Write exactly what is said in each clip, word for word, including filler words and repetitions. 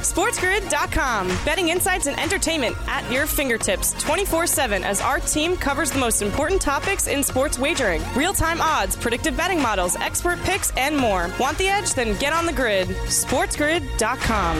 SportsGrid dot com. Betting insights and entertainment at your fingertips twenty-four seven as our team covers the most important topics in sports wagering. Real-time odds, predictive betting models, expert picks, and more. Want the edge? Then get on the grid. SportsGrid dot com.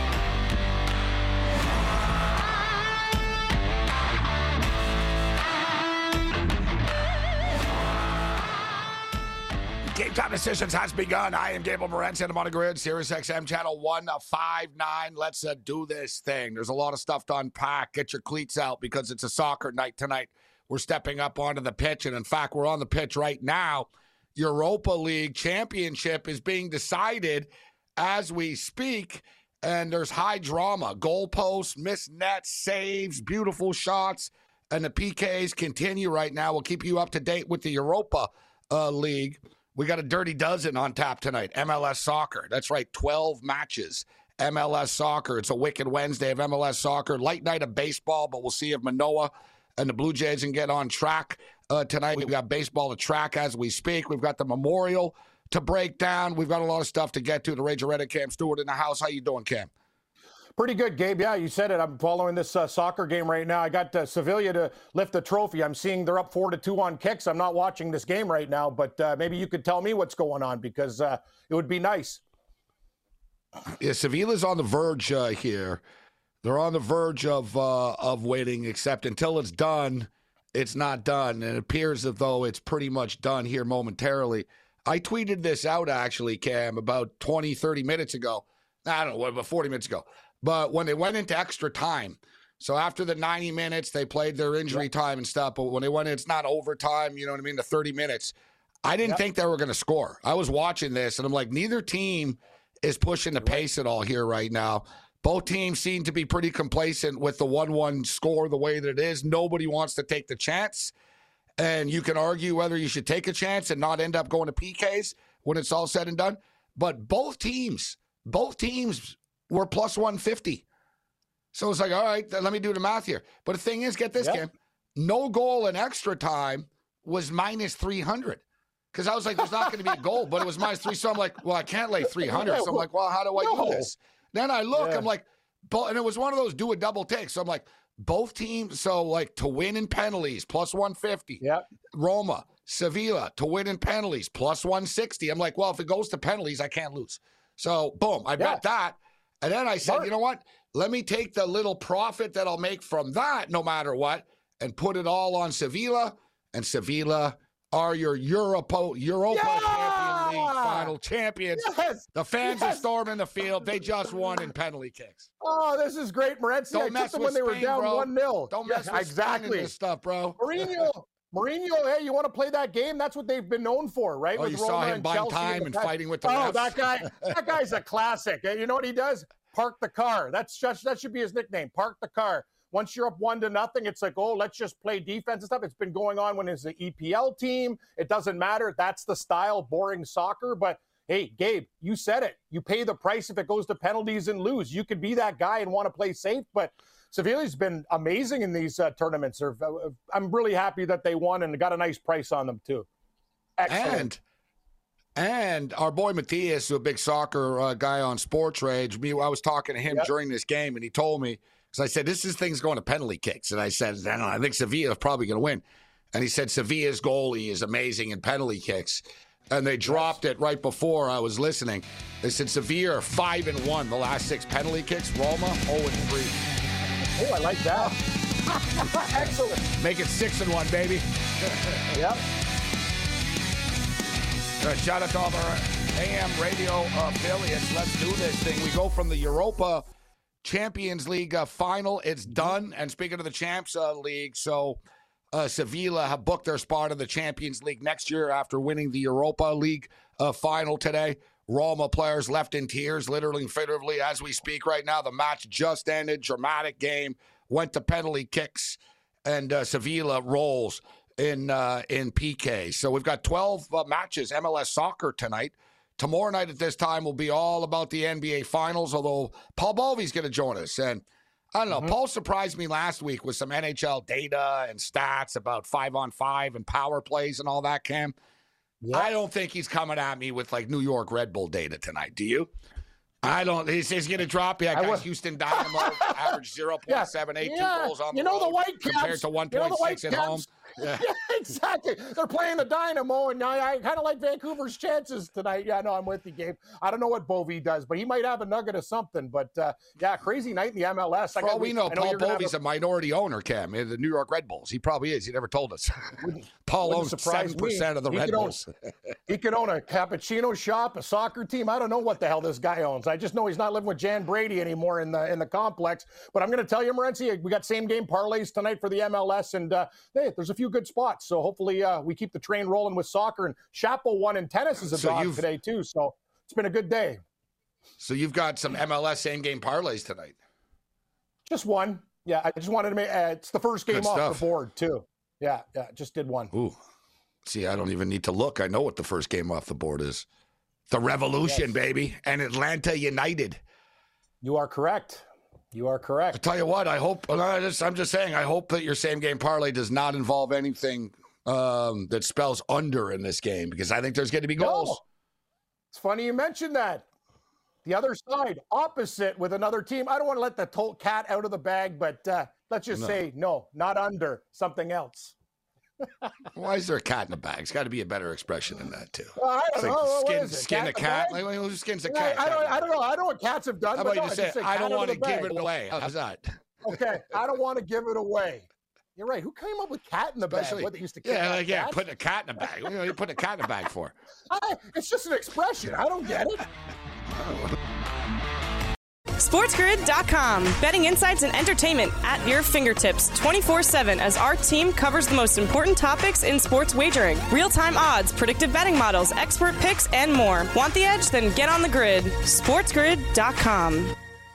Game Time Decisions has begun. I am Gable Morency. I'm on the grid, Sirius X M channel one fifty-nine. Let's uh, do this thing. There's a lot of stuff to unpack. Get your cleats out because it's a soccer night tonight. We're stepping up onto the pitch, and in fact, we're on the pitch right now. Europa League championship is being decided as we speak, and there's high drama. Goalposts, missed nets, saves, beautiful shots, and the P Ks continue right now. We'll keep you up to date with the Europa uh, League. We got a dirty dozen on tap tonight. M L S Soccer. That's right, twelve matches. M L S Soccer. It's a wicked Wednesday of M L S Soccer. Light night of baseball, but we'll see if Manoah and the Blue Jays can get on track uh, tonight. We've got baseball to track as we speak. We've got the Memorial to break down. We've got a lot of stuff to get to. The Ranger Reddit, Cam Stewart in the house. How you doing, Cam? Pretty good, Gabe. Yeah, you said it. I'm following this uh, soccer game right now. I got uh, Sevilla to lift the trophy. I'm seeing they're up four to two on kicks. I'm not watching this game right now, but uh, maybe you could tell me what's going on because uh, it would be nice. Yeah, Sevilla's on the verge uh, here. They're on the verge of uh, of waiting, except until it's done, it's not done. And it appears as though it's pretty much done here momentarily. I tweeted this out, actually, Cam, about twenty, thirty minutes ago. I don't know, about forty minutes ago. But when they went into extra time, so after the ninety minutes, they played their injury yep. time and stuff. But when they went in, it's not overtime, you know what I mean, the thirty minutes. I didn't yep. think they were going to score. I was watching this, and I'm like, neither team is pushing the pace at all here right now. Both teams seem to be pretty complacent with the one one score the way that it is. Nobody wants to take the chance. And you can argue whether you should take a chance and not end up going to P Ks when it's all said and done. But both teams, both teams were plus one fifty. So it's like, all right, let me do the math here. But the thing is, get this, yep. Cam, no goal in extra time was minus three hundred. Because I was like, there's not going to be a goal, but it was minus three. So I'm like, well, I can't lay three hundred. So I'm like, well, how do I no. do this? Then I look, yeah. I'm like, and it was one of those do a double take. So I'm like, both teams, so like to win in penalties, plus one fifty. Yeah. Roma, Sevilla, to win in penalties, plus one sixty. I'm like, well, if it goes to penalties, I can't lose. So, boom, I yeah. bet that. And then I said, Smart. you know what? Let me take the little profit that I'll make from that, no matter what, and put it all on Sevilla. And Sevilla are your Europa, Europa yeah! Champion League final champions. Yes! The fans yes! are storming the field. They just won in penalty kicks. Oh, this is great, Morency. Don't I mess took them with when they Spain, were down bro. one nil. Don't mess yeah, with exactly. Spain in this stuff, bro. Mourinho, Mourinho, hey, you want to play that game? That's what they've been known for, right? Oh, with you Roma saw him and buying Chelsea time and and the fighting with the Oh, refs. that guy, that guy's a classic. You know what he does? Park the car. That's just, that should be his nickname. Park the car. Once you're up one to nothing, it's like, oh, let's just play defense and stuff. It's been going on when it's the E P L team. It doesn't matter. That's the style, boring soccer. But hey, Gabe, you said it. You pay the price if it goes to penalties and lose. You could be that guy and want to play safe, but Sevilla's been amazing in these uh, tournaments. They're, uh, I'm really happy that they won and got a nice price on them too. Excellent. And, and our boy Matthias, a big soccer uh, guy on Sports Rage, me, I was talking to him yep. during this game, and he told me, because I said, this is things going to penalty kicks. And I said, I don't know, I think Sevilla is probably going to win. And he said, Sevilla's goalie is amazing in penalty kicks. And they dropped yes. it right before I was listening. They said Sevilla are five and one the last six penalty kicks. Roma zero and three. Oh, I like that. Excellent. Make it six and one, baby. Yep. Uh, shout out to all our A M radio affiliates. Let's do this thing. We go from the Europa Champions League uh, final. It's done. And speaking of the Champs uh, League, so uh, Sevilla have booked their spot in the Champions League next year after winning the Europa League uh, final today. Roma players left in tears, literally and figuratively, as we speak right now. The match just ended. Dramatic game. Went to penalty kicks. And uh, Sevilla rolls in uh, in P K. So we've got twelve uh, matches, M L S Soccer tonight. Tomorrow night at this time will be all about the N B A Finals, although Paul Bovey's going to join us. And I don't know, mm-hmm. Paul surprised me last week with some N H L data and stats about five-on-five and power plays and all that, Cam. Yeah. I don't think he's coming at me with, like, New York Red Bull data tonight. Do you? I don't. He's, he's going to drop. Yeah, guys. Houston Dynamo average zero point seven eight, yeah. two goals on the you know road the Whitecaps compared to one point six you know at home. Yeah. yeah, exactly. They're playing the Dynamo, and I, I kind of like Vancouver's chances tonight. Yeah, no, I'm with you, Gabe. I don't know what Bovey does, but he might have a nugget of something. But uh, yeah, crazy night in the M L S. For all we know, know Paul Bovey's a... a minority owner, Cam, in the New York Red Bulls. He probably is. He never told us. Paul owns seven percent of the he Red Bulls. Own, he could own a cappuccino shop, a soccer team. I don't know what the hell this guy owns. I just know he's not living with Jan Brady anymore in the in the complex. But I'm going to tell you, Morency, we got same game parlays tonight for the M L S, and uh, hey, there's a few good spots. So hopefully uh, we keep the train rolling with soccer. And Chapo won in tennis as a so dog today too. So it's been a good day. So you've got some M L S same game parlays tonight. Just one. Yeah, I just wanted to make. Uh, it's the first game off the board too. Yeah, yeah, just did one. Ooh, see, I don't even need to look. I know what the first game off the board is. The Revolution, yes. baby, and Atlanta United. You are correct. You are correct. I tell you what, I hope, I'm just, I'm just saying, I hope that your same game parlay does not involve anything um, that spells under in this game, because I think there's going to be goals. No. It's funny you mentioned that. The other side, opposite with another team. I don't want to let the to- cat out of the bag, but uh, let's just no. say, no, not under, something else. Why is there a cat in the bag? It's got to be a better expression than that, too. Well, I don't like know. Skin, what is it? skin cat a cat? Like, who skins a cat? I, I, don't, I don't know. I don't know what cats have done. How but about no, you say, I don't want to give it away. How's that? Okay, I don't want to give it away. You're right. Who came up with cat in the Especially, bag? What, they used to yeah, like, yeah, cats? putting a cat in the bag. What are you putting a cat in the bag for? I, it's just an expression. I don't get it. SportsGrid dot com. Betting insights and entertainment at your fingertips twenty-four seven as our team covers the most important topics in sports wagering. Real-time odds, predictive betting models, expert picks, and more. Want the edge? Then get on the grid. SportsGrid dot com.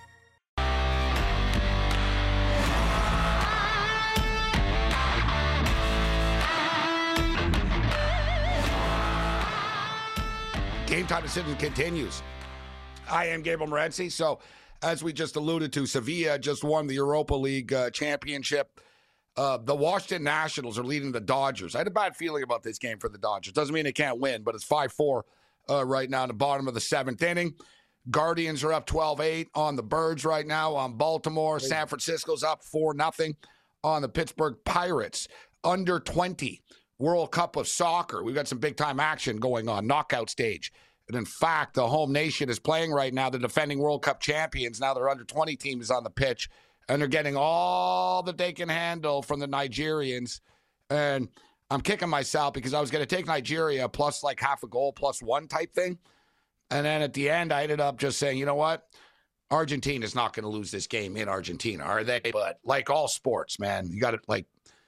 Game time decision continues. I am Gabriel Morency. So, as we just alluded to, Sevilla just won the Europa League uh, championship. Uh, the Washington Nationals are leading the Dodgers. I had a bad feeling about this game for the Dodgers. Doesn't mean they can't win, but it's five four uh, right now in the bottom of the seventh inning. Guardians are up twelve eight on the Birds right now on Baltimore. San Francisco's up four nothing on the Pittsburgh Pirates. Under twenty World Cup of Soccer. We've got some big-time action going on, knockout stage. And in fact, the home nation is playing right now. The defending World Cup champions, now their under twenty team is on the pitch, and they're getting all that they can handle from the Nigerians. And I'm kicking myself because I was going to take Nigeria plus like half a goal plus one type thing. And then at the end, I ended up just saying, you know what? Argentina's not going to lose this game in Argentina, are they? But like all sports, man, you got to like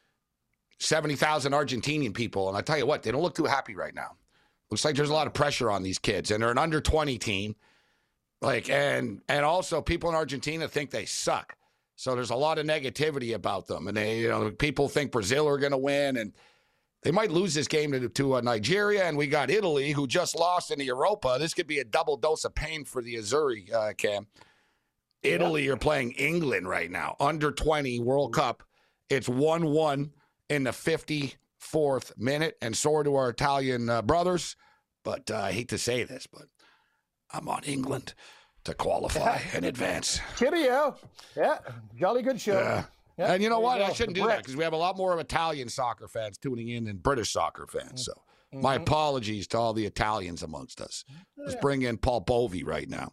seventy thousand Argentinian people. And I tell you what, they don't look too happy right now. Looks like there's a lot of pressure on these kids, and they're an under twenty team. Like, and and also people in Argentina think they suck. So there's a lot of negativity about them. And they, you know, people think Brazil are going to win, and they might lose this game to, to uh, Nigeria. And we got Italy, who just lost in the Europa. This could be a double dose of pain for the Azzurri, uh, Cam. Italy yeah. are playing England right now, under twenty World Cup. It's one one in the fifty-fourth minute, and so do our Italian uh, brothers. But uh, I hate to say this, but I'm on England to qualify and advance. Cheerio. Yeah, jolly good show. Yeah. Yeah, and you know what? You I shouldn't do that because we have a lot more of Italian soccer fans tuning in than British soccer fans. So mm-hmm. my apologies to all the Italians amongst us. Let's bring in Paul Bovey right now.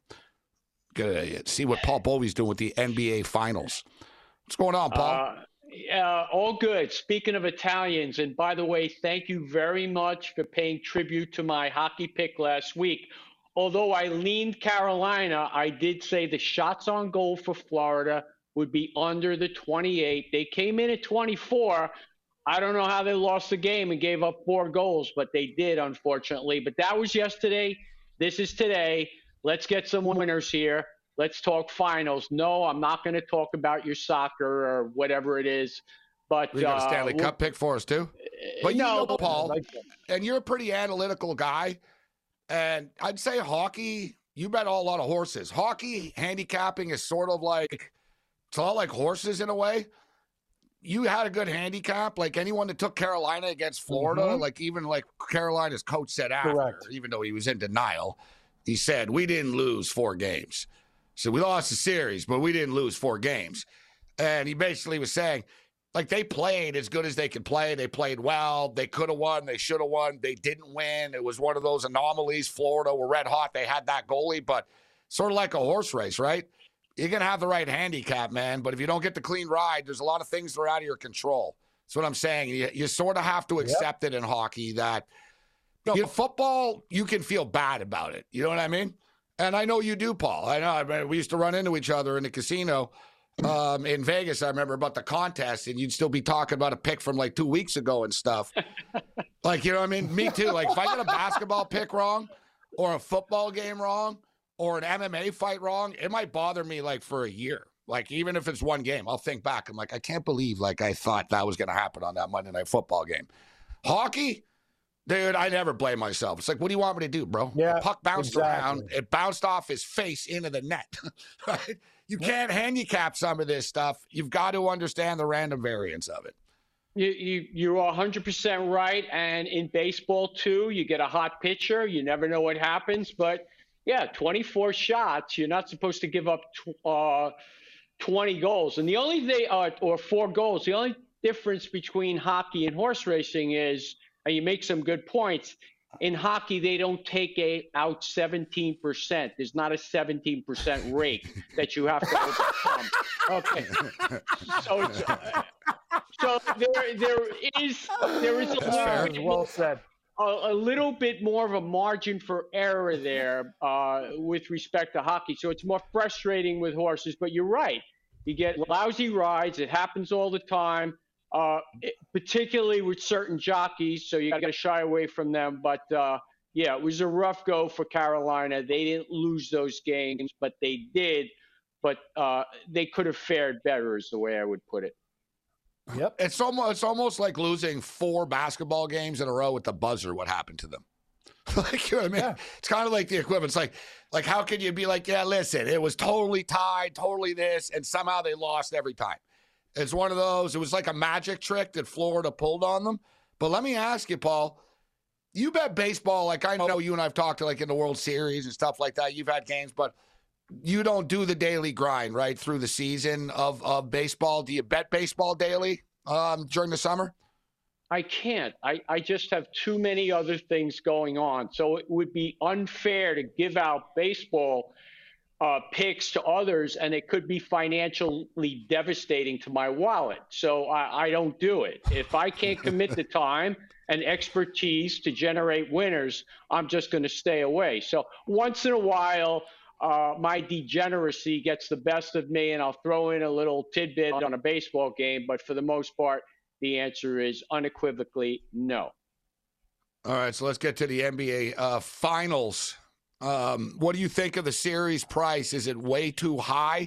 Gonna see what Paul Bovey's doing with the N B A Finals. What's going on, Paul? Uh, Uh, all good. Speaking of Italians, and by the way, thank you very much for paying tribute to my hockey pick last week. Although I leaned Carolina, I did say the shots on goal for Florida would be under the twenty-eight. They came in at twenty-four. I don't know how they lost the game and gave up four goals, but they did, unfortunately. But that was yesterday. This is today. Let's get some winners here. Let's talk finals. No, I'm not going to talk about your soccer or whatever it is. But we got a uh, Stanley Cup pick for us too. But you no, know, Paul, and you're a pretty analytical guy. And I'd say hockey, you bet a lot of horses. Hockey handicapping is sort of like, it's a lot like horses in a way. You had a good handicap, like anyone that took Carolina against Florida, mm-hmm. like even like Carolina's coach said after, Correct. even though he was in denial. He said, we didn't lose four games. So we lost the series, but we didn't lose four games. And he basically was saying, like, they played as good as they could play. They played well. They could have won. They should have won. They didn't win. It was one of those anomalies. Florida were red hot. They had that goalie, but sort of like a horse race, right? You're going to have the right handicap, man. But if you don't get the clean ride, there's a lot of things that are out of your control. That's what I'm saying. You, you sort of have to accept yep. it in hockey that no, in football, you can feel bad about it. You know what I mean? And I know you do, Paul. I know. I mean, we used to run into each other in the casino um, in Vegas. I remember about the contest, and you'd still be talking about a pick from like two weeks ago and stuff. Like, you know what I mean? Me too. Like, if I get a basketball pick wrong or a football game wrong or an M M A fight wrong, it might bother me like for a year. Like, even if it's one game, I'll think back. I'm like, I can't believe like I thought that was going to happen on that Monday Night Football game. Hockey, dude, I never blame myself. It's like, what do you want me to do, bro? Yeah, the puck bounced exactly. around. It bounced off his face into the net. Right? You can't handicap some of this stuff. You've got to understand the random variance of it. You, you, you're one hundred percent right. And in baseball, too, you get a hot pitcher. You never know what happens. But, yeah, twenty-four shots. You're not supposed to give up tw- uh, twenty goals. And the only thing, uh, or four goals, the only difference between hockey and horse racing is, and you make some good points, in hockey, they don't take a, out seventeen percent. There's not a seventeen percent rate that you have to overcome. Okay. So, it's, uh, so there, there is, there is a little, bit, well said. A, a little bit more of a margin for error there uh, with respect to hockey. So it's more frustrating with horses, but you're right. You get lousy rides. It happens all the time. Uh, it, particularly with certain jockeys, so you got to shy away from them. But, uh, yeah, it was a rough go for Carolina. They didn't lose those games, but they did. But uh, they could have fared better is the way I would put it. Yep. It's almost, it's almost like losing four basketball games in a row with the buzzer, what happened to them. Like, you know what I mean? Yeah. It's kind of like the equivalent. It's like, like, how can you be like, yeah, listen, it was totally tied, totally this, and somehow they lost every time. It's one of those, it was like a magic trick that Florida pulled on them. But let me ask you, Paul, you bet baseball, like I know you and I've talked to like in the World Series and stuff like that. You've had games, but you don't do the daily grind, right, through the season of, of baseball. Do you bet baseball daily um, during the summer? I can't. I, I just have too many other things going on. So it would be unfair to give out baseball Uh, picks to others, and it could be financially devastating to my wallet. So I, I don't do it. If I can't commit the time and expertise to generate winners, I'm just going to stay away. So once in a while, uh, my degeneracy gets the best of me, and I'll throw in a little tidbit on a baseball game. But for the most part, the answer is unequivocally no. All right, so let's get to the N B A uh, Finals. Um, what do you think of the series price? Is it way too high,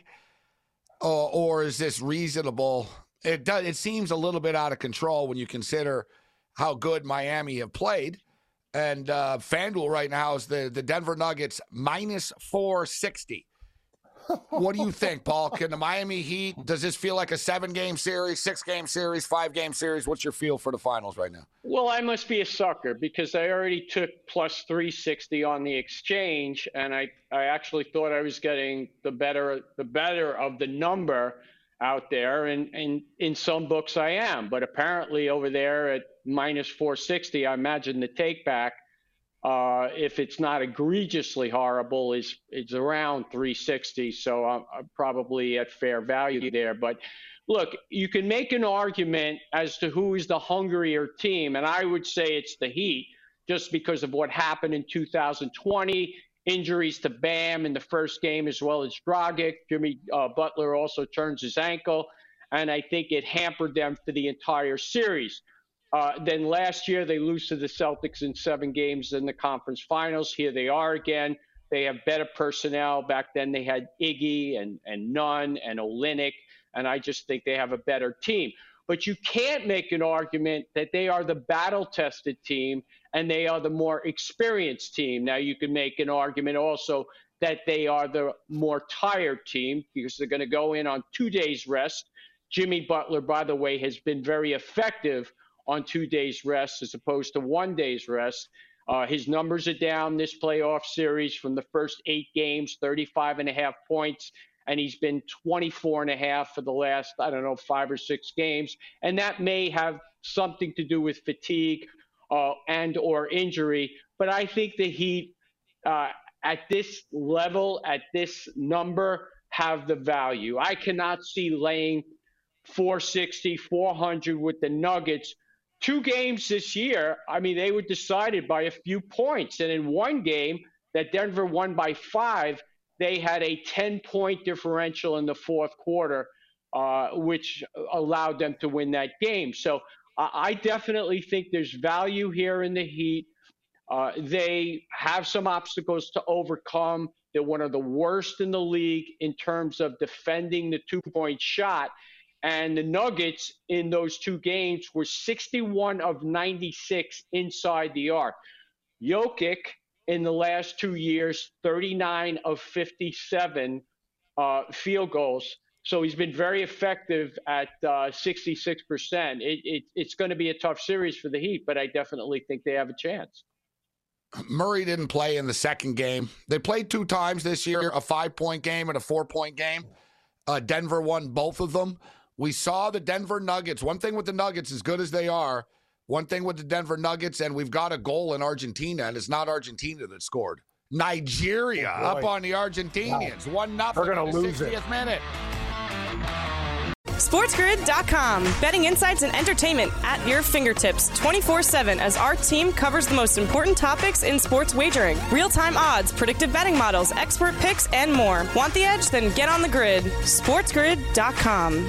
uh, or is this reasonable? It does. It seems a little bit out of control when you consider how good Miami have played. And uh, FanDuel right now is the, the Denver Nuggets minus four sixty. What do you think, Paul? Can the Miami Heat, does this feel like a seven-game series, six-game series, five-game series? What's your feel for the finals right now? Well, I must be a sucker because I already took plus three sixty on the exchange, and I, I actually thought I was getting the better the better of the number out there, and, and in some books I am. But apparently over there at minus four sixty, I imagine the take-back, Uh, if it's not egregiously horrible, is it's around three sixty. So I'm, I'm probably at fair value there. But look, you can make an argument as to who is the hungrier team, and I would say it's the Heat, just because of what happened in two thousand twenty, injuries to Bam in the first game as well as Dragic. Jimmy uh, Butler also turns his ankle, and I think it hampered them for the entire series. Uh, then last year, they lose to the Celtics in seven games in the conference finals. Here they are again. They have better personnel. Back then, they had Iggy and, and Nunn and Olynyk, and I just think they have a better team. But you can't make an argument that they are the battle-tested team and they are the more experienced team. Now, you can make an argument also that they are the more tired team because they're going to go in on two days' rest. Jimmy Butler, by the way, has been very effective on two days rest as opposed to one day's rest. Uh, his numbers are down this playoff series from the first eight games, thirty-five and a half points, and he's been twenty-four and a half for the last, I don't know, five or six games. And that may have something to do with fatigue uh, and or injury. But I think the Heat uh, at this level, at this number, have the value. I cannot see laying four sixty, four hundred with the Nuggets. Two games this year, I mean, they were decided by a few points. And in one game that Denver won by five, they had a ten-point differential in the fourth quarter, uh, which allowed them to win that game. So uh, I definitely think there's value here in the Heat. Uh, they have some obstacles to overcome. They're one of the worst in the league in terms of defending the two-point shot. And the Nuggets in those two games were sixty-one of ninety-six inside the arc. Jokic in the last two years, thirty-nine of fifty-seven uh, field goals. So he's been very effective at uh, sixty-six percent. It, it, it's going to be a tough series for the Heat, but I definitely think they have a chance. Murray didn't play in the second game. They played two times this year, a five-point game and a four-point game. Uh, Denver won both of them. We saw the Denver Nuggets. One thing with the Nuggets, as good as they are, one thing with the Denver Nuggets, and we've got a goal in Argentina, and it's not Argentina that scored. Nigeria oh up on the Argentinians. Wow. One nothing They're going to lose sixtieth it. minute. SportsGrid dot com. Betting insights and entertainment at your fingertips twenty-four seven as our team covers the most important topics in sports wagering. Real-time odds, predictive betting models, expert picks, and more. Want the edge? Then get on the grid. SportsGrid dot com.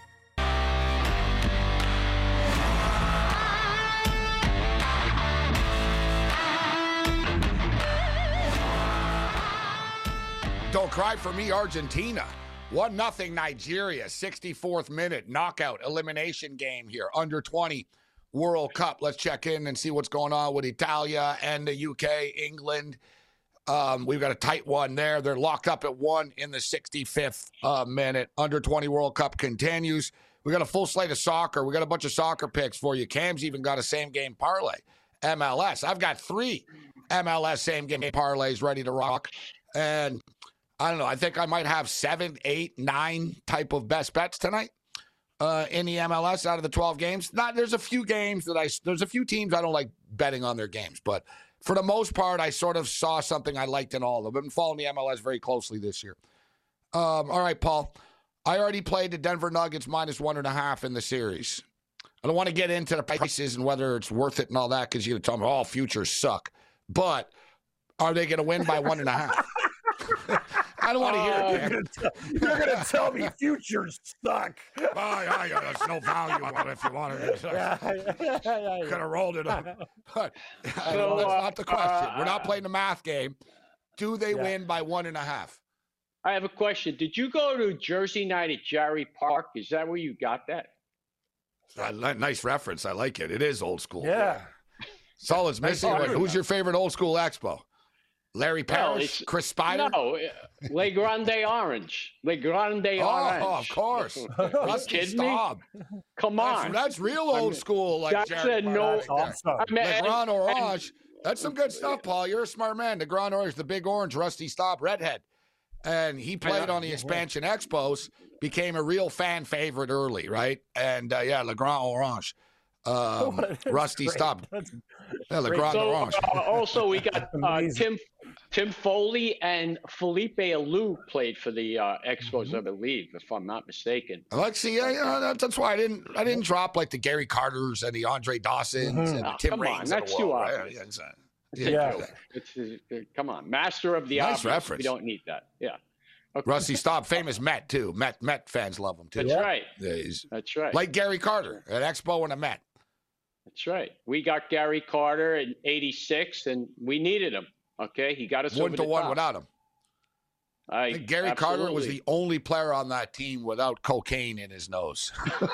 Don't cry for me, Argentina. one nothing Nigeria, sixty-fourth minute knockout elimination game here. Under twenty World Cup. Let's check in and see what's going on with Italia and the U K, England. Um, we've got a tight one there. They're locked up at one in the sixty-fifth uh, minute. Under twenty World Cup continues. We got a full slate of soccer. We got a bunch of soccer picks for you. Cam's even got a same-game parlay. M L S. I've got three M L S same-game parlays ready to rock. And I don't know. I think I might have seven, eight, nine type of best bets tonight uh, in the M L S out of the twelve games. Not there's a few games that I there's a few teams I don't like betting on their games, but for the most part, I sort of saw something I liked in all of them. I've been following the M L S very closely this year. Um, all right, Paul. I already played the Denver Nuggets minus one and a half in the series. I don't want to get into the prices and whether it's worth it and all that because you're telling me all futures suck. But are they going to win by one and a half? I don't want to hear it. You're going to tell me futures suck. Oh, yeah, yeah, there's no value on it if you want to. Yeah, yeah, yeah, Could have rolled it up. But So, that's not the question. uh, We're not playing the math game. Do they Yeah. win by one and a half? I have a question. Did you go to Jersey night at Jarry Park? Is that where you got that? Uh, li- nice reference. I like it. It is old school. Yeah. That's all it's missing. Nice Wait, who's your favorite old school expo? Larry Well, Parrish? it's- Chris Spider? No, uh, Le Grande Orange. Le Grande Orange. Oh, of course. Rusty kidding me? Staub. Come That's, on. that's real old school. Like That's Jared a no- Parrish there. Awesome. I mean, Le and- Grand and- Orange. That's some good stuff, Paul. You're a smart man. The Grand Orange, the big orange, Rusty Staub, redhead. And he played on the expansion expos, became a real fan favorite early, right? And, uh, yeah, Le Grand Orange. Um, That's Rusty great. Staub. That's Yeah, Le great. Grand So Orange. uh, also we got uh, Amazing. Tim Tim Foley and Felipe Alou played for the uh, Expos, I believe, if I'm not mistaken. I like see, yeah, yeah, that- that's why I didn't, I didn't drop like the Gary Carters and the Andre Dawsons Mhm. and the Oh, Tim come on, Raines of the that's too world, right? obvious. Yeah, it's, uh, It's yeah, a Yeah. joke. It's, uh, come on, master of the Nice obvious. reference. We don't need that. Yeah. Okay. Rusty Staub, famous Met too. Met Met fans love him too. That's Yeah. right. Yeah, he's That's right. like Gary Carter, an Expo and a Met. That's right. We got Gary Carter in eighty-six, and we needed him. Okay, he got us One over to the one top. without him. I, I think Gary Carter was absolutely. the only player on that team without cocaine in his nose.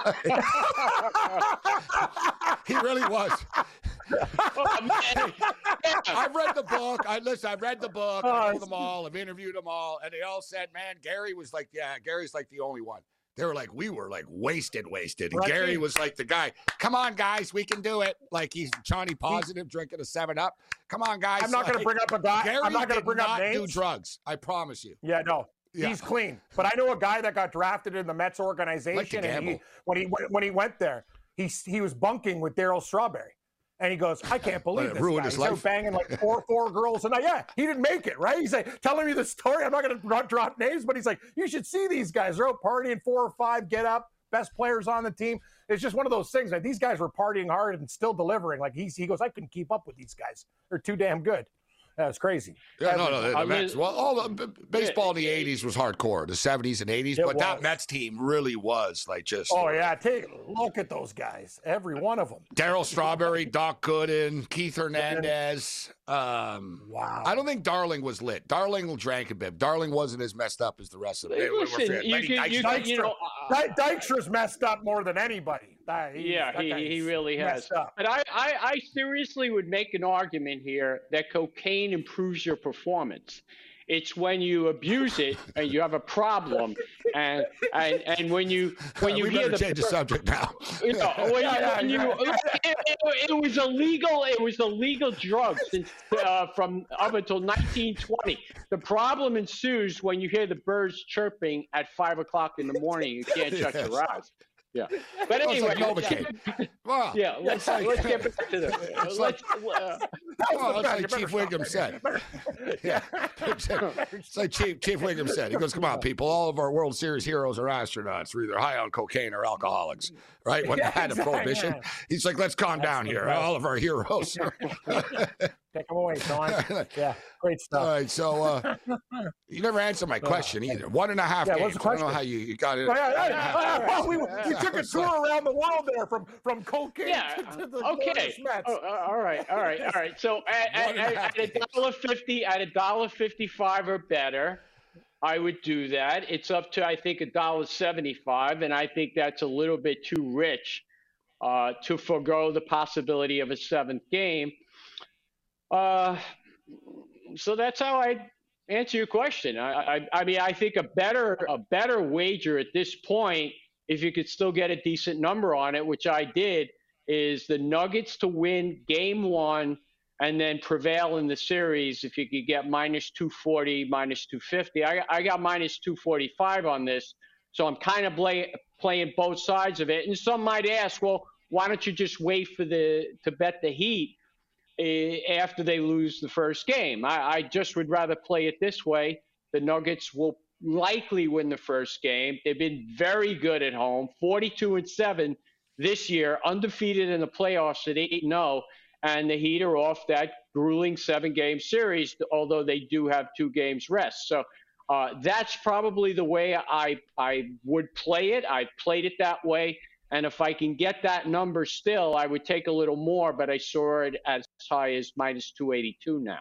He really was. Oh, man. Yeah. I've read the book. I listen. I've read the book. Oh, I know it's- them all. I've interviewed them all, and they all said, "Man, Gary was like, yeah, Gary's like the only one." They were like, we were like wasted, wasted. And Right. Gary was like the guy, come on, guys, we can do it. Like he's Johnny Positive drinking a seven up. Come on, guys. I'm not going to Like, bring up a guy. Gary I'm not going to did bring up not names. do drugs. I promise you. Yeah, no. Yeah. He's clean. But I know a guy that got drafted in the Mets organization. Like to and he, gamble. when he when he went there, he he was bunking with Darryl Strawberry. And he goes, I can't believe It this ruined guy. his He's out life. banging like four four girls a night. Yeah, he didn't make it, right? He's like telling me the story. I'm not going to drop names, but he's like, you should see these guys. They're out partying four or five, get up, best players on the team. It's just one of those things. Like, these guys were partying hard and still delivering. Like he's, he goes, I couldn't keep up with these guys. They're too damn good. That's crazy. Yeah, no, no, the, the I Mets. mean- Well, all the b- baseball in the eighties was hardcore, the seventies and eighties, It but that was. Mets team really was like just. Oh, yeah. Take a look at those guys. Every one of them. Darryl Strawberry, Doc Gooden, Keith Hernandez. Um, Wow. I don't think Darling was lit. Darling drank a bit. Darling wasn't as messed up as the rest of them. They were Listen, fair. you Lenny can, you, Dykstra. can, you know, uh, Dy- Dykstra's messed up more than anybody. That- he's- yeah, that he, guy's he really has. messed up. But I, I, I seriously would make an argument here that cocaine improves your performance. It's when you abuse it and you have a problem, and and, and when you when you we hear better the change the subject now. You know, when, Yeah, yeah, when you, yeah. it, it, it was illegal. It was a legal drug since uh, from up until nineteen twenty. The problem ensues when you hear the birds chirping at five o'clock in the morning. You can't shut Yes. your eyes. Yeah, but Well, it's anyway, like Novocaine. Wow. yeah. Let's like- let's get back to the. It's Let's, uh, Well, it's bad. like You better Chief stop. Wiggum said. Yeah. It's like Chief, Chief Wiggum said. He goes, come on, people. All of our World Series heroes are astronauts. We're either high on cocaine or alcoholics, right? When Yeah, they had a exactly. prohibition. He's like, let's calm down the here. best. All of our heroes. Take them away, Sean. Yeah, great All stuff. right, so uh, you never answered my question either. One and a half Yeah, games. what's the I don't know question? how you, you got it. Oh, yeah, yeah, yeah. Well, we, we Yeah, took a it's tour like- around the world there from, from cocaine Yeah. to, to the Okay. glorious Mets. Oh, uh, all right. All right. All right. So at, One at, and a at, half at a games. dollar fifty, at a dollar fifty-five or better, I would do that. It's up to I think a dollar seventy-five, and I think that's a little bit too rich uh, to forego the possibility of a seventh game. Uh, so that's how I answer your question. I, I, I mean, I think a better a better wager at this point, if you could still get a decent number on it, which I did, is the Nuggets to win game one and then prevail in the series. If you could get minus two forty, minus two fifty, I, I got minus two forty-five on this. So I'm kind of play, playing both sides of it. And some might ask, well, why don't you just wait for the to bet the Heat uh, after they lose the first game? I, I just would rather play it this way. The Nuggets will likely win the first game. They've been very good at home, forty-two and seven this year, undefeated in the playoffs at eight and oh, and the Heat are off that grueling seven-game series, although they do have two games rest. So uh, that's probably the way I I would play it. I played it that way, and if I can get that number still, I would take a little more, but I saw it as high as minus two eighty-two now.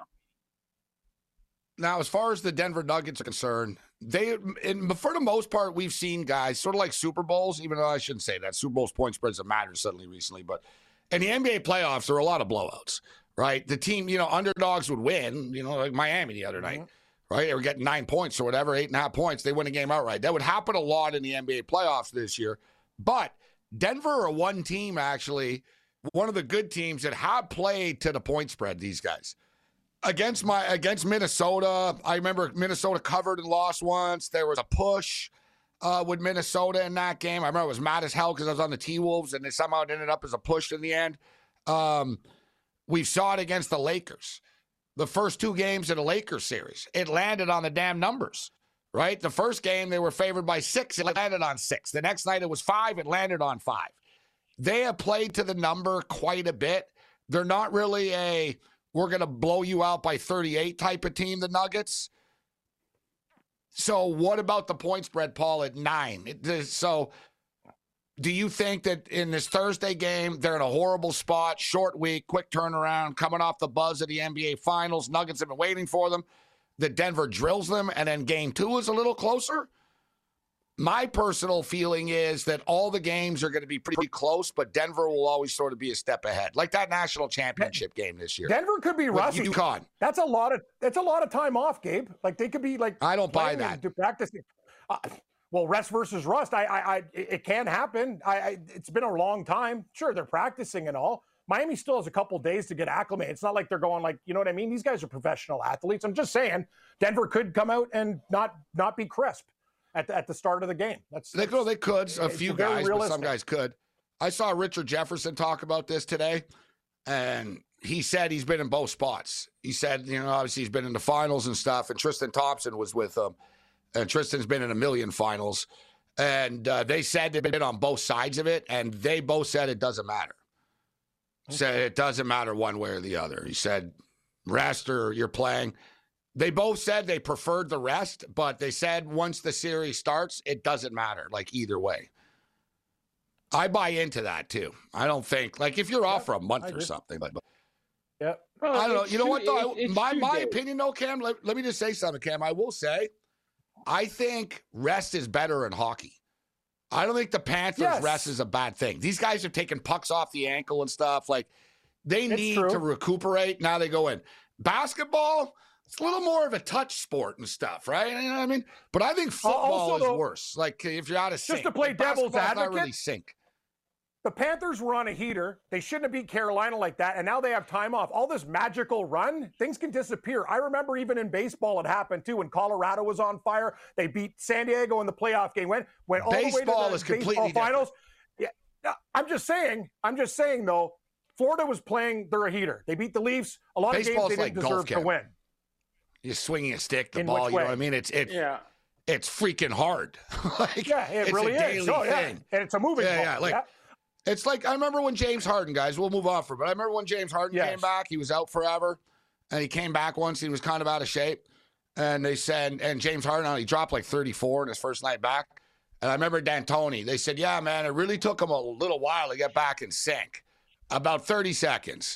Now, as far as the Denver Nuggets are concerned, they, and for the most part, we've seen guys sort of like Super Bowls, even though I shouldn't say that. Super Bowls point spreads have mattered suddenly recently, but in the N B A playoffs, there are a lot of blowouts, right? The team, you know, underdogs would win, you know, like Miami the other night, Mm-hmm. right? They were getting nine points or whatever, eight and a half points. They win a game outright. That would happen a lot in the N B A playoffs this year. But Denver are one team, actually, one of the good teams that have played to the point spread, these guys. Against my against Minnesota, I remember Minnesota covered and lost once. There was a push uh, with Minnesota in that game. I remember it was mad as hell because I was on the T-Wolves, and it somehow it ended up as a push in the end. Um, we saw it against the Lakers. The first two games of the Lakers series, it landed on the damn numbers, right? The first game, they were favored by six. It landed on six. The next night, it was five. It landed on five. They have played to the number quite a bit. They're not really a... we're going to blow you out by thirty-eight type of team, the Nuggets. So what about the point spread, Paul, at nine? It, so do you think that in this Thursday game, they're in a horrible spot, short week, quick turnaround, coming off the buzz of the N B A Finals? Nuggets have been waiting for them. That Denver drills them, and then game two is a little closer? My personal feeling is that all the games are going to be pretty close, but Denver will always sort of be a step ahead, like that national championship game this year. Denver could be with rusty. UConn. That's a lot of that's a lot of time off, Gabe. Like they could be like I don't buy playing that. and do- practicing. Uh, well, rest versus rust. I, I, I it can happen. I, I, it's been a long time. Sure, they're practicing and all. Miami still has a couple days to get acclimated. It's not like they're going like, you know what I mean? These guys are professional athletes. I'm just saying, Denver could come out and not not be crisp at the, at the start of the game. That's they could. They could. A few guys, realistic. but some guys could. I saw Richard Jefferson talk about this today, and he said he's been in both spots. He said, you know, obviously he's been in the finals and stuff, and Tristan Thompson was with him, and Tristan's been in a million finals, and uh, they said they've been on both sides of it, and they both said it doesn't matter. Okay. Said it doesn't matter one way or the other. He said, rest or you're playing. They both said they preferred the rest, but they said once the series starts, it doesn't matter, like either way. I buy into that too. I don't think, like if you're off yeah, for a month or something, but yeah, well, I don't know. You know true, what though? It's, it's my true, my Dave. opinion though, Cam, let, let me just say something, Cam. I will say, I think rest is better in hockey. I don't think the Panthers yes. rest is a bad thing. These guys have taken pucks off the ankle and stuff. Like they it's need true. to recuperate. Now they go in. Basketball, it's a little more of a touch sport and stuff, right? You know what I mean? But I think football also, is though, worse. Like if you're out of sync. Just to play like, devil's basketball's advocate, not really sync. The Panthers were on a heater. They shouldn't have beat Carolina like that, and now they have time off. All this magical run, things can disappear. I remember even in baseball it happened too when Colorado was on fire. They beat San Diego in the playoff game. Went went all baseball the way to the is completely baseball different. finals. Yeah, no, I'm just saying. I'm just saying though. Florida was playing. They're a heater. They beat the Leafs. A lot Baseball's of games they didn't like golf, deserve to Cam. win. You're swinging a stick, the In ball. which You know way? what I mean? It's it's Yeah. it's freaking hard. like, Yeah, it it's really a daily is. Oh, yeah. thing. And it's a moving Yeah, ball. yeah, like- yeah. It's like I remember when James Harden, guys. We'll move on for, but I remember when James Harden Yes. came back. He was out forever, and he came back once. He was kind of out of shape, and they said, and James Harden, he dropped like thirty-four in his first night back. And I remember D'Antoni. They said, yeah, man, it really took him a little while to get back in sync, about thirty seconds.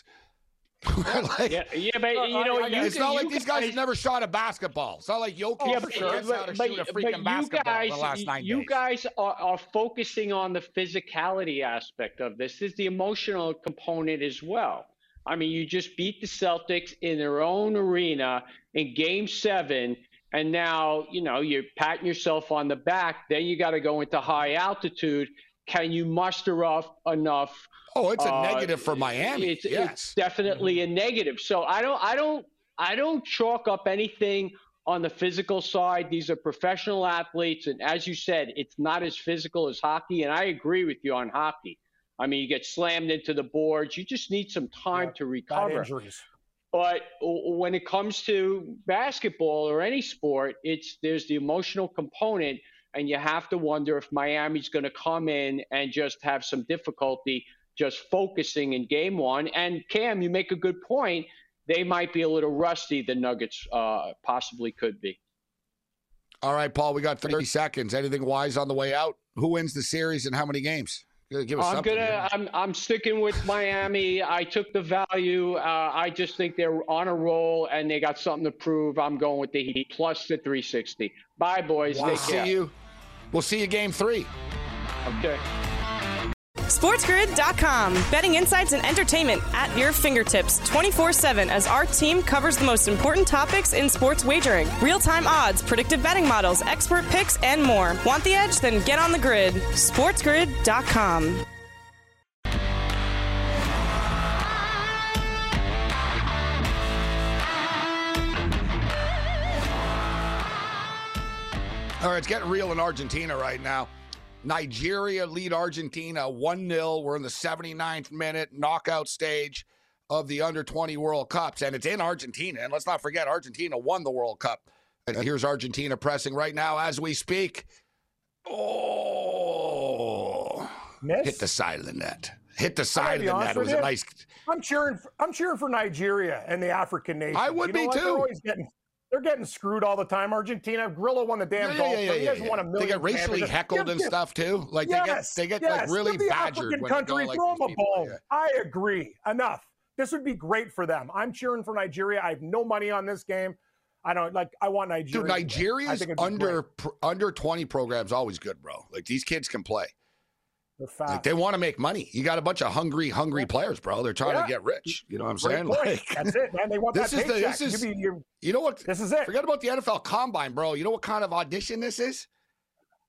like, Yeah, yeah, but you know, I- I- you, it's not you like these guys have never shot a basketball. It's not like Jokic Oh, Yeah, for but, sure. gets how to but, shoot a but freaking you basketball guys, in the last nine you days. guys are, are focusing on the physicality aspect of this. There's the emotional component as well. I mean, you just beat the Celtics in their own arena in Game Seven, and now you know you're patting yourself on the back. Then you got to go into high altitude. Can you muster up enough? Oh, it's a Uh, negative for Miami. It's, yes. it's definitely a negative. So I don't, I don't, I don't chalk up anything on the physical side. These are professional athletes, and as you said, it's not as physical as hockey. And I agree with you on hockey. I mean, you get slammed into the boards. You just need some time Yeah, to Bad recover. injuries. But when it comes to basketball or any sport, it's there's the emotional component, and you have to wonder if Miami's going to come in and just have some difficulty just focusing in game one. And Cam, you make a good point. They might be a little rusty. The Nuggets uh, possibly could be. All right, Paul, we got thirty seconds. Anything wise on the way out? Who wins the series and how many games? Give us I'm something. gonna. here. I'm. I'm sticking with Miami. I took the value. Uh, I just think they're on a roll and they got something to prove. I'm going with the Heat plus the three sixty. Bye, boys. We'll Take see care. you. We'll see you game three. Okay. SportsGrid dot com. Betting insights and entertainment at your fingertips twenty-four seven as our team covers the most important topics in sports wagering. Real-time odds, predictive betting models, expert picks, and more. Want the edge? Then get on the grid. SportsGrid dot com. All right, it's getting real in Argentina right now. Nigeria lead Argentina one nil. We're in the seventy-ninth minute knockout stage of the under twenty World Cups, and it's in Argentina. And let's not forget, Argentina won the World Cup. And here's Argentina pressing right now as we speak. Oh, Miss? hit the side of the net. Hit the I side gotta of be the honest net. It with was a you. nice. I'm cheering. For, I'm cheering for Nigeria and the African nations. I would you know be what? too. They're always getting. They're getting screwed all the time. Argentina, Gorilla won the damn Yeah, golf. yeah, yeah, you yeah, guys yeah. won a They million. get racially championships. heckled Give- and give- stuff too. Like yes, they get they get yes. like really Give the badgered African when they country, go like throw these them a people. bone. Yeah. I agree. Enough. This would be great for them. I'm cheering for Nigeria. I have no money on this game. I don't like. I want Nigeria. Dude, to win. I Nigeria's think it'd be under great. pr- under twenty program's always good, bro. Like these kids can play. They're fast. Like they want to make money. You got a bunch of hungry, hungry Yeah. players, bro. They're trying Yeah. to get rich. You know what I'm Great saying? point. Like, That's it, man. They want this that is the- paycheck. this is- You be- you- you know what? This is it. Forget about the N F L Combine, bro. You know what kind of audition this is?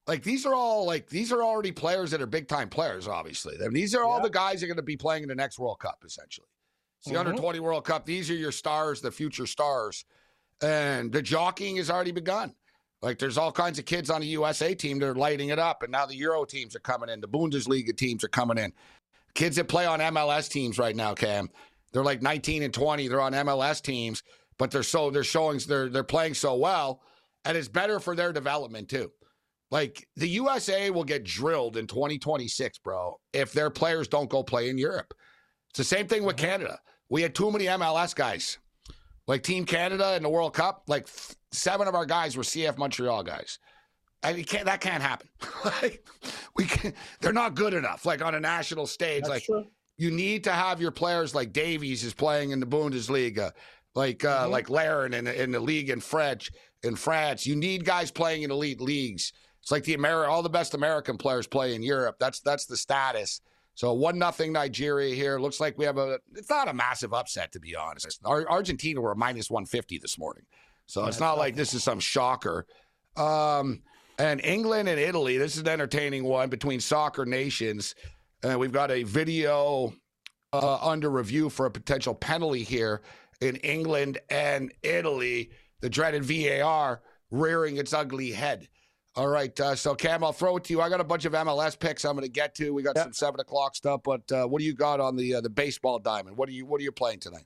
Like, these are all, like, these are already players that are big-time players, obviously. I mean, these are all Yeah. the guys that are going to be playing in the next World Cup, essentially. It's the Mhm. under twenty World Cup. These are your stars, the future stars. And the jockeying has already begun. Like, there's all kinds of kids on the U S A team that are lighting it up, and now the Euro teams are coming in. The Bundesliga teams are coming in. Kids that play on M L S teams right now, Cam, they're like nineteen and twenty. They're on M L S teams, but they're so they're showing they're they're playing so well, and it's better for their development too. Like, the U S A will get drilled in twenty twenty-six, bro, if their players don't go play in Europe. It's the same thing with Canada. We had too many M L S guys. Like, Team Canada in the World Cup, like f- seven of our guys were C F Montreal guys. And you can't, that can't happen. Like, we can, they're not good enough, like, on a national stage. That's like, true. you need to have your players like Davies is playing in the Bundesliga, like uh, Mhm. like Larin in, in the league in French, in France. You need guys playing in elite leagues. It's like the Ameri- all the best American players play in Europe. That's that's the status. So one nothing Nigeria here. Looks like we have a. It's not a massive upset, to be honest. Ar- Argentina were a minus one fifty this morning, so Yeah, it's not like this is some shocker. Um, and England and Italy. This is an entertaining one between soccer nations. And we've got a video uh, under review for a potential penalty here in England and Italy. The dreaded V A R rearing its ugly head. All right, uh, so Cam, I'll throw it to you. I got a bunch of M L S picks I'm going to get to. We got Yep. some seven o'clock stuff, but uh, what do you got on the uh, the baseball diamond? What are you What are you playing tonight?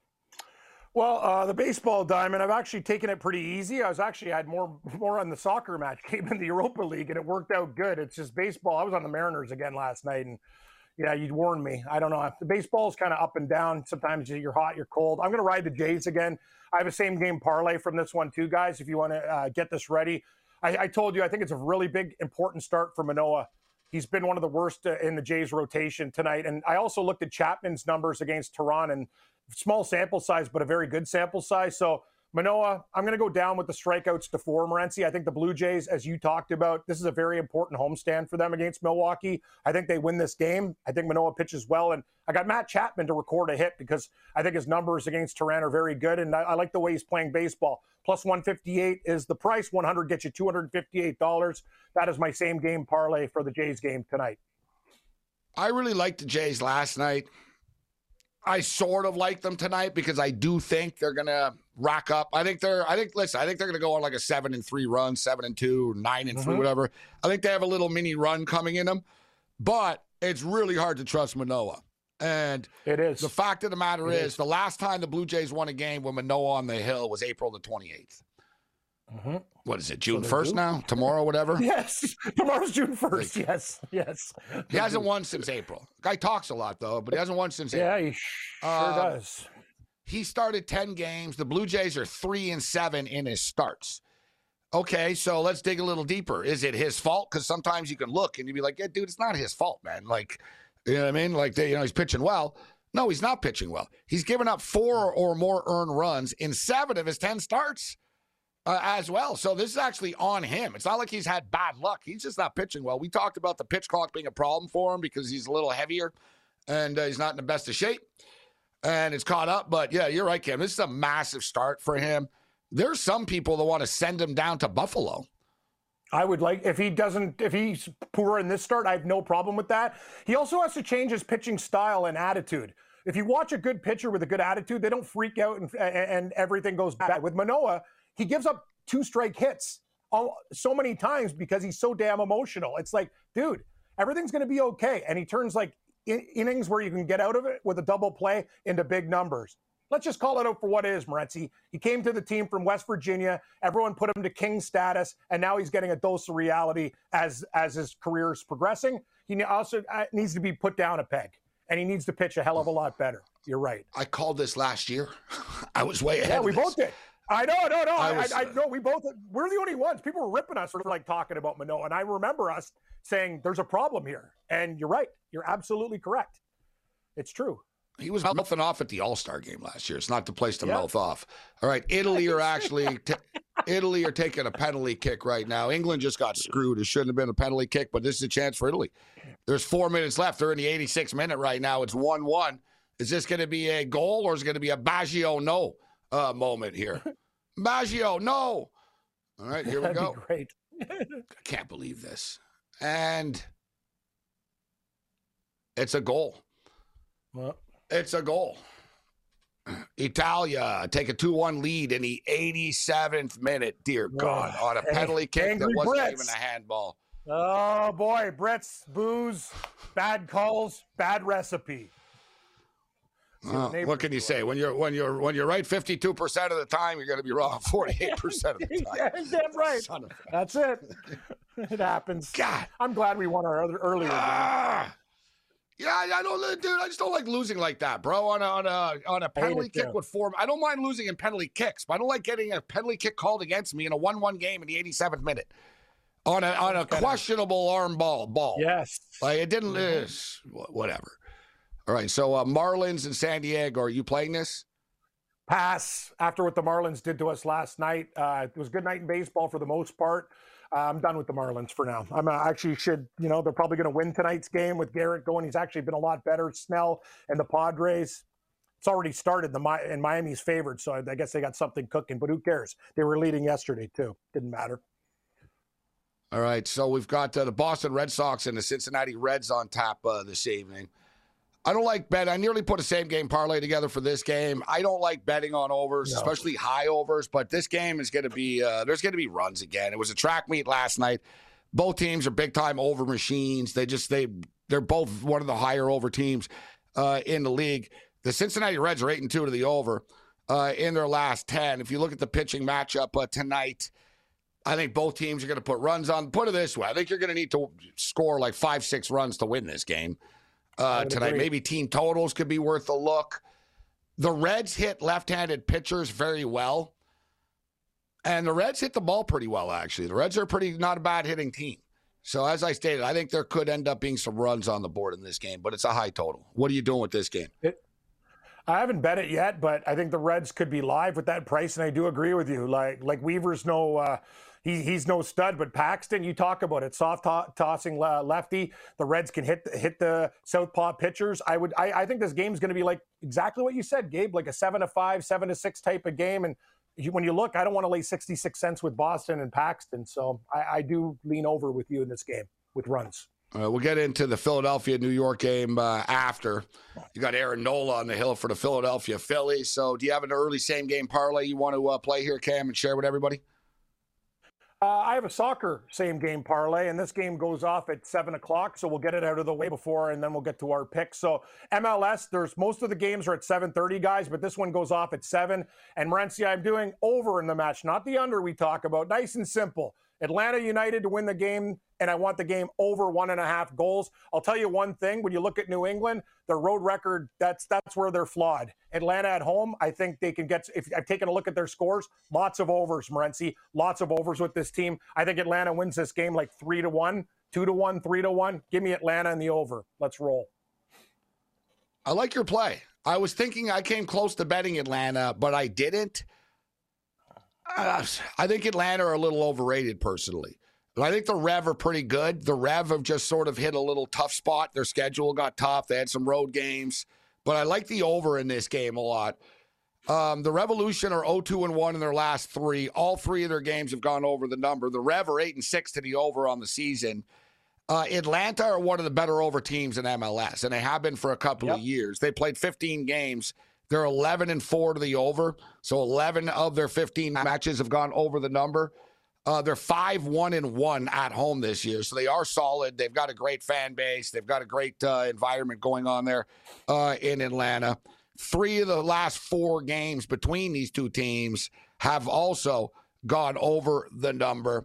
Well, uh, the baseball diamond, I've actually taken it pretty easy. I was actually I had more more on the soccer match game in the Europa League, and it worked out good. It's just baseball. I was on the Mariners again last night, and yeah, you warned me. I don't know. The baseball is kind of up and down. Sometimes you're hot, you're cold. I'm going to ride the Jays again. I have a same game parlay from this one too, guys. If you want to uh, get this ready, I, I told you I think it's a really big, important start for Manoah. He's been one of the worst uh, in the Jays rotation tonight. And I also looked at Chapman's numbers against Tehran, and small sample size, but a very good sample size. So Manoah, I'm going to go down with the strikeouts to four, Morency. I think the Blue Jays, as you talked about, this is a very important homestand for them against Milwaukee. I think they win this game. I think Manoah pitches well. And I got Matt Chapman to record a hit because I think his numbers against Tehran are very good. And I, I like the way he's playing baseball. Plus one fifty-eight is the price. one hundred gets you two hundred fifty-eight dollars. That is my same game parlay for the Jays game tonight. I really liked the Jays last night. I sort of like them tonight because I do think they're gonna rack up. I think they're. I think. Listen, I think they're gonna go on like a seven and three run, seven and two, nine and three, Mhm. whatever. I think they have a little mini run coming in them, but it's really hard to trust Manoah. And It is. the fact of the matter It is, is. the last time the Blue Jays won a game with Manoah on the hill was April the twenty-eighth. Mhm. What is it, June they're first due? now? Tomorrow, whatever? Yes. Tomorrow's June first. Yes. Yes. He hasn't won since April. Guy talks a lot, though, but he hasn't won since April. Yeah, he sure Um, does. He started ten games. The Blue Jays are three and seven in his starts. Okay, so let's dig a little deeper. Is it his fault? Because sometimes you can look and you'd be like, yeah, dude, it's not his fault, man. Like, you know what I mean? Like, they, you know, he's pitching well. No, he's not pitching well. He's given up four or more earned runs in seven of his ten starts uh, as well. So this is actually on him. It's not like he's had bad luck. He's just not pitching well. We talked about the pitch clock being a problem for him because he's a little heavier and uh, he's not in the best of shape. And it's caught up. But, yeah, you're right, Cam. This is a massive start for him. There's some people that want to send him down to Buffalo. I would like, if he doesn't, if he's poor in this start, I have no problem with that. He also has to change his pitching style and attitude. If you watch a good pitcher with a good attitude, they don't freak out and, and everything goes bad. With Manoah, he gives up two strike hits all, so many times because he's so damn emotional. It's like, dude, everything's going to be okay. And he turns like in, innings where you can get out of it with a double play into big numbers. Let's just call it out for what it is, Morency. He came to the team from West Virginia. Everyone put him to king status, and now he's getting a dose of reality as as his career is progressing. He also needs to be put down a peg, and he needs to pitch a hell of a lot better. You're right. I called this last year. I was way ahead. Yeah, of we this. both did. I know, no, no. I I, was, I, I know we both. We're the only ones. People were ripping us for like talking about Manoah, and I remember us saying there's a problem here. And you're right. You're absolutely correct. It's true. He was mouthing off at the All-Star game last year. It's not the place to Yeah. mouth off. All right, Italy are actually t- Italy are taking a penalty kick right now. England just got screwed. It shouldn't have been a penalty kick, but this is a chance for Italy. There's four minutes left. They're in the eighty-sixth minute right now. It's one one. Is this going to be a goal or is it going to be a Baggio no uh, moment here? Baggio, no. All right, here we That'd go. be great. I can't believe this. And it's a goal. Well, it's a goal. Italia take a two one lead in the eighty-seventh minute, dear God, oh, on a penalty kick that wasn't Brits. even a handball. Oh, boy. Brits, booze, bad calls, bad recipe. Uh, what can you say? When you're when you're when you're right fifty-two percent of the time, you're going to be wrong forty-eight percent of the time. Yeah, damn right. That's it. It happens. God, I'm glad we won our other earlier uh, game. Yeah, I don't, dude. I just don't like losing like that, bro. On a on a on a penalty kick with four. I don't mind losing in penalty kicks, but I don't like getting a penalty kick called against me in a one one game in the eighty-seventh minute on a on a questionable arm ball ball. Yes, like it didn't. Mm-hmm. Uh, whatever. All right, so uh, Marlins in San Diego. Are you playing this? Pass. After what the Marlins did to us last night, uh, it was a good night in baseball for the most part. Uh, I'm done with the Marlins for now. I'm uh, actually should, you know, they're probably going to win tonight's game with Garrett going. He's actually been a lot better. Snell and the Padres. It's already started. The and Miami's favored, so I, I guess they got something cooking. But who cares? They were leading yesterday too. Didn't matter. All right, so we've got uh, the Boston Red Sox and the Cincinnati Reds on tap uh, this evening. I don't like bet. I nearly put a same game parlay together for this game. I don't like betting on overs, no. especially high overs. But this game is going to be uh, there's going to be runs again. It was a track meet last night. Both teams are big time over machines. They just they they're both one of the higher over teams uh, in the league. The Cincinnati Reds are eight and two to the over uh, in their last ten. If you look at the pitching matchup uh, tonight, I think both teams are going to put runs on. Put it this way: I think you're going to need to score like five six runs to win this game. Uh, tonight, agree. Maybe team totals could be worth a look. The Reds hit left-handed pitchers very well, and the Reds hit the ball pretty well, actually. The Reds are a pretty not a bad hitting team. So, as I stated, I think there could end up being some runs on the board in this game, but it's a high total. What are you doing with this game? It, I haven't bet it yet, but I think the Reds could be live with that price, and I do agree with you. Like, like Weaver's no... Uh, He, he's no stud, but Paxton, you talk about it, soft to- tossing uh, lefty. The Reds can hit hit the southpaw pitchers. I would, I, I think this game is going to be like exactly what you said, Gabe, like a seven to five, seven to six type of game. And you, when you look, I don't want to lay sixty-six cents with Boston and Paxton, so I, I do lean over with you in this game with runs. Uh, we'll get into the Philadelphia New York game uh, after. You got Aaron Nola on the hill for the Philadelphia Phillies. So, do you have an early same game parlay you want to uh, play here, Cam, and share with everybody? Uh, I have a soccer same game parlay, and this game goes off at seven o'clock, so we'll get it out of the way before, and then we'll get to our picks. So M L S, there's most of the games are at seven thirty, guys, but this one goes off at seven. And Morency, I'm doing over in the match, not the under we talk about. Nice and simple. Atlanta United to win the game, and I want the game over one and a half goals. I'll tell you one thing. When you look at New England, their road record, that's that's where they're flawed. Atlanta at home, I think they can get – if I've taken a look at their scores, lots of overs, Morency, lots of overs with this team. I think Atlanta wins this game like three to one, two to one, three to one. Give me Atlanta and the over. Let's roll. I like your play. I was thinking I came close to betting Atlanta, but I didn't. Uh, I think Atlanta are a little overrated personally. I think the Rev are pretty good. The Rev have just sort of hit a little tough spot. Their schedule got tough. They had some road games. But I like the over in this game a lot. Um, the Revolution are oh two and one in their last three. All three of their games have gone over the number. The Rev are eight and six to the over on the season. Uh, Atlanta are one of the better over teams in M L S, and they have been for a couple yep. of years. They played fifteen games. They're eleven and four to the over. So eleven of their fifteen matches have gone over the number. Uh, they're five one and one at home this year. So they are solid. They've got a great fan base. They've got a great uh, environment going on there uh, in Atlanta. Three of the last four games between these two teams have also gone over the number.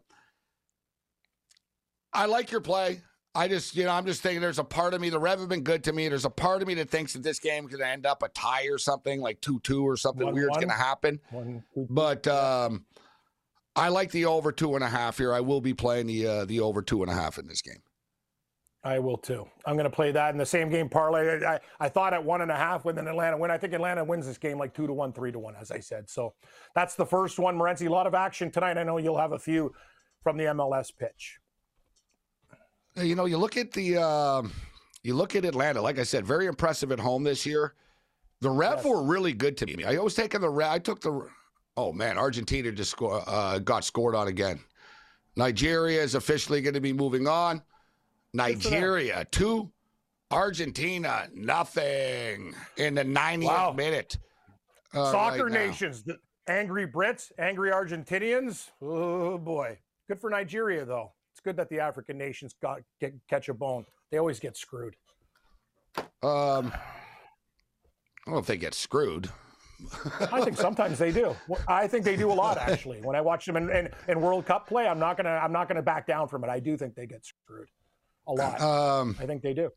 I like your play. I just, you know, I'm just thinking there's a part of me, the Rev have been good to me. There's a part of me that thinks that this game could end up a tie or something, like two two or something one, weird's going to happen. One, two, but um, I like the over two and a half here. I will be playing the uh, the over two and a half in this game. I will too. I'm going to play that in the same game parlay. I, I thought at one and a half with an Atlanta win. I think Atlanta wins this game like two to one, three to one, as I said. So that's the first one. Morency, a lot of action tonight. I know you'll have a few from the M L S pitch. You know, you look at the uh, you look at Atlanta. Like I said, very impressive at home this year. The Rev yes. were really good to me. I always taken the Rev. I took the. Oh man, Argentina just score, uh, got scored on again. Nigeria is officially going to be moving on. Nigeria, two. Argentina, nothing in the ninetieth Wow. minute. Uh, Soccer right now. nations, the angry Brits, angry Argentinians. Oh, boy. Good for Nigeria, though. It's good that the African nations got get, catch a bone. They always get screwed. Um, I don't know if they get screwed. I think sometimes they do. I think they do a lot, actually. When I watch them in, in, in World Cup play, I'm not gonna I'm not gonna back down from it. I do think they get screwed a lot. Um, I think they do.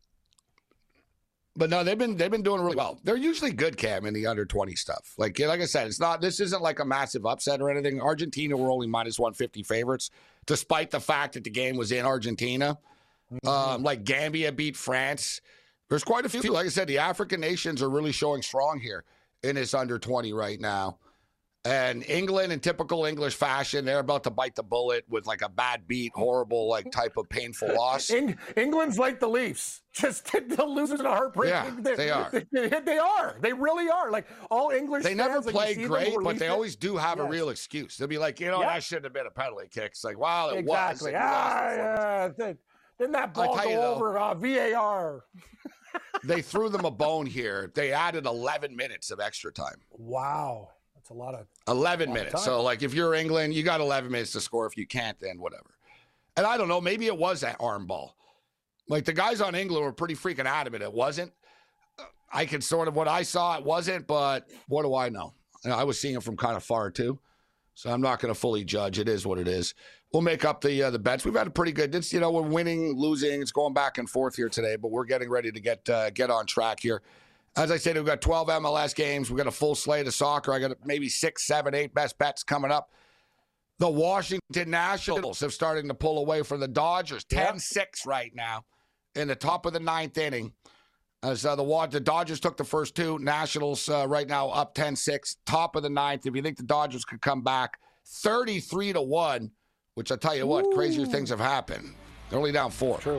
But no, they've been they've been doing really well. They're usually good, Cam, in the under twenty stuff. Like like I said, it's not this isn't like a massive upset or anything. Argentina were only minus one fifty favorites, despite the fact that the game was in Argentina. Mm-hmm. Um, like Gambia beat France. There's quite a few. Like I said, the African nations are really showing strong here in this under twenty right now. And England, in typical English fashion, they're about to bite the bullet with like a bad beat, horrible, like type of painful loss. Eng- England's like the Leafs, just the losers in a heartbreak. Yeah, they, they are. They, they are. They really are. Like all English. They never fans, play like you see great, them but they Leafs always do have yes. a real excuse. They'll be like, you know, Yeah. that shouldn't have been a penalty kick. It's like, well, it exactly. was. Ah, yeah. Th- Didn't that ball tell you go though, over uh, V A R? They threw them a bone here. They added eleven minutes of extra time. Wow. That's a lot of eleven a lot of minutes. time. So, like, if you're England, you got eleven minutes to score. If you can't, then whatever. And I don't know, maybe it was that arm ball. Like, the guys on England were pretty freaking adamant it wasn't. I can sort of, what I saw, it wasn't, but what do I know? I was seeing it from kind of far, too. So I'm not going to fully judge. It is what it is. We'll make up the uh, the bets. We've had a pretty good, it's, you know, we're winning, losing. It's going back and forth here today, but we're getting ready to get uh, get on track here. As I said, we've got twelve M L S games. We've got a full slate of soccer. I got maybe six, seven, eight best bets coming up. The Washington Nationals have started to pull away from the Dodgers. ten six right now in the top of the ninth inning. As uh, the, the Dodgers took the first two. Nationals uh, right now up ten six, top of the ninth. If you think the Dodgers could come back, thirty-three to one, which I tell you what, Ooh. crazier things have happened. They're only down four. True.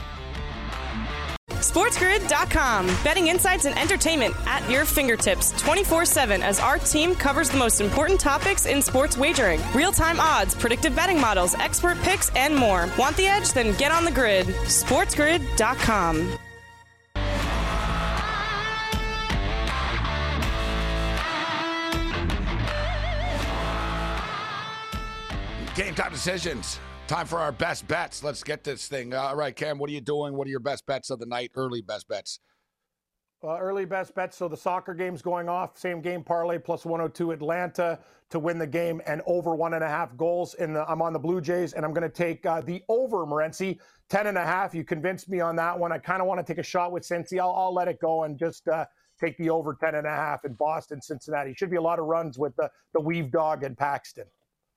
SportsGrid dot com. Betting insights and entertainment at your fingertips twenty-four seven as our team covers the most important topics in sports wagering. Real-time odds, predictive betting models, expert picks, and more. Want the edge? Then get on the grid. SportsGrid dot com. Game time decisions. Time for our best bets. Let's get this thing. Uh, all right, Cam, what are you doing? What are your best bets of the night? Early best bets. Uh, early best bets. So the soccer game's going off. Same game parlay plus one oh two Atlanta to win the game and over one and a half goals. In the, I'm on the Blue Jays and I'm going to take uh, the over, Morency, ten and a half. You convinced me on that one. I kind of want to take a shot with Cincy. I'll, I'll let it go and just uh, take the over ten and a half in Boston, Cincinnati. Should be a lot of runs with the, the Weave Dog and Paxton.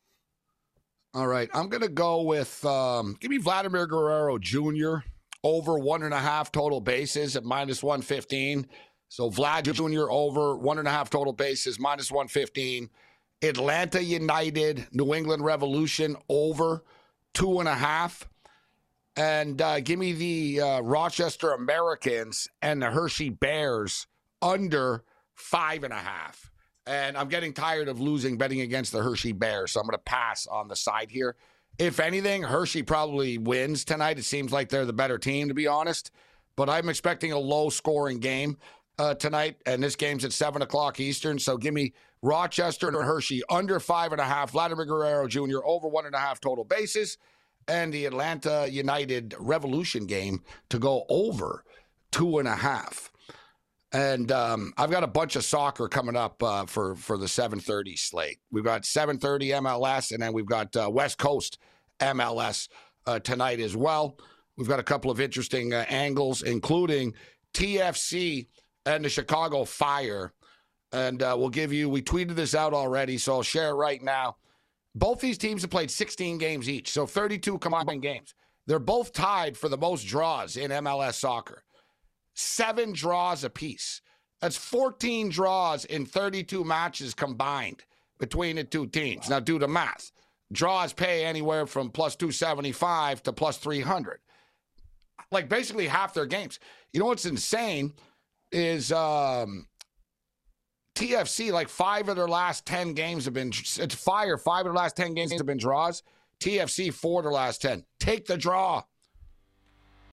All right, I'm going to go with, um, give me Vladimir Guerrero Junior over one and a half total bases at minus one fifteen. So Vlad Junior over one and a half total bases, minus one fifteen. Atlanta United, New England Revolution over two and a half. And uh, give me the uh, Rochester Americans and the Hershey Bears under five and a half. And I'm getting tired of losing betting against the Hershey Bears, so I'm going to pass on the side here. If anything, Hershey probably wins tonight. It seems like they're the better team, to be honest. But I'm expecting a low-scoring game uh, tonight, and this game's at seven o'clock Eastern. So give me Rochester and Hershey under five and a half. Vladimir Guerrero Junior over one and a half total bases. And the Atlanta United Revolution game to go over two and a half. And um, I've got a bunch of soccer coming up uh, for, for the seven thirty slate. We've got seven thirty M L S, and then we've got uh, West Coast M L S uh, tonight as well. We've got a couple of interesting uh, angles, including T F C and the Chicago Fire. And uh, we'll give you, we tweeted this out already, so I'll share it right now. Both these teams have played sixteen games each, so thirty-two combined games. They're both tied for the most draws in M L S soccer. Seven draws apiece. That's fourteen draws in thirty-two matches combined between the two teams. Now, do the math. Draws pay anywhere from plus two seventy-five to plus three hundred. Like, basically half their games. You know what's insane is um, T F C, like, five of their last ten games have been, it's Fire, five of their last ten games have been draws. T F C four to last ten. Take the draw.